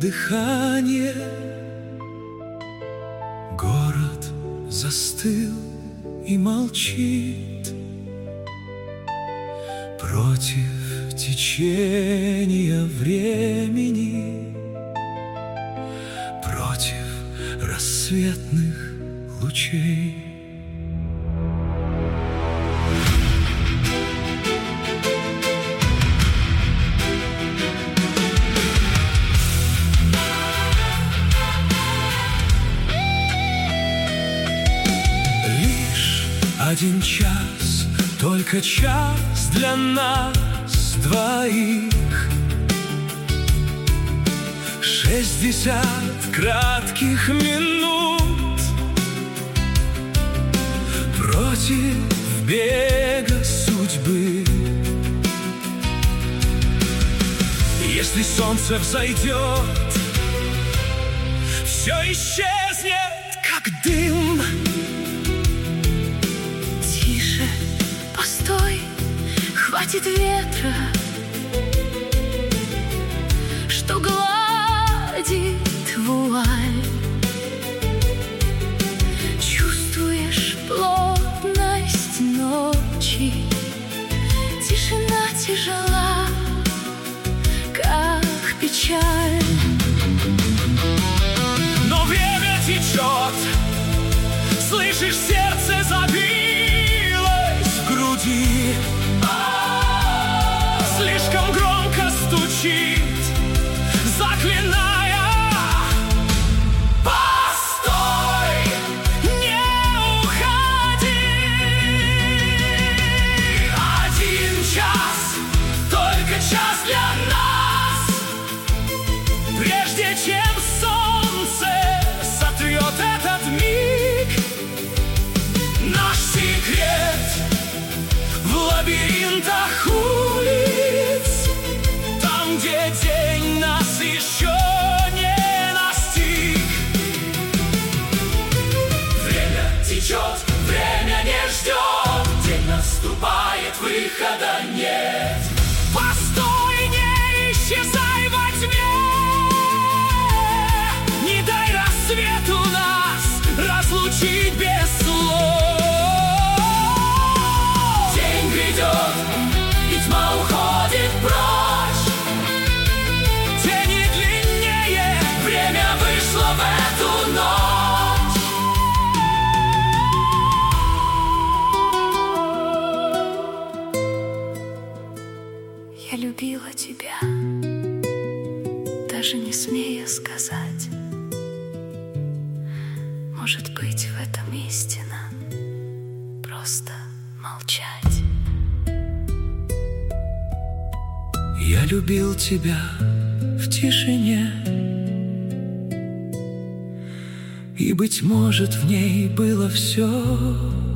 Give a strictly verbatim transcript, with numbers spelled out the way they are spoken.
дыхание. Город застыл и молчит против течения времени, против рассветных лучей. Один час, только час для нас двоих. Шестьдесят кратких минут против бега судьбы. Если солнце взойдет, все исчезнет, как дым. Постой, хватит ветра, что гладит вуаль. Чувствуешь плотность ночи, тишина тяжела, как печаль. Но время течет, слышишь, сердце забилось в груди, слишком громко стучит, заклиная: постой, не уходи. Один час, только час для нас, прежде чем солнце сотрет этот миг. Наш секрет в лабиринтах улиц, там, где день нас еще не настиг. Время течет, время не ждет, день наступает, выхода нет. Постой, не исчезай во тьме, не дай рассвету нас разлучить без слов. День грядет, и тьма уходит прочь. Тени длиннее, время вышло в эту ночь. Я любила тебя, даже не смея сказать. Может быть, в этом истина, просто молчать. Я любил тебя в тишине, и, быть может, в ней было все.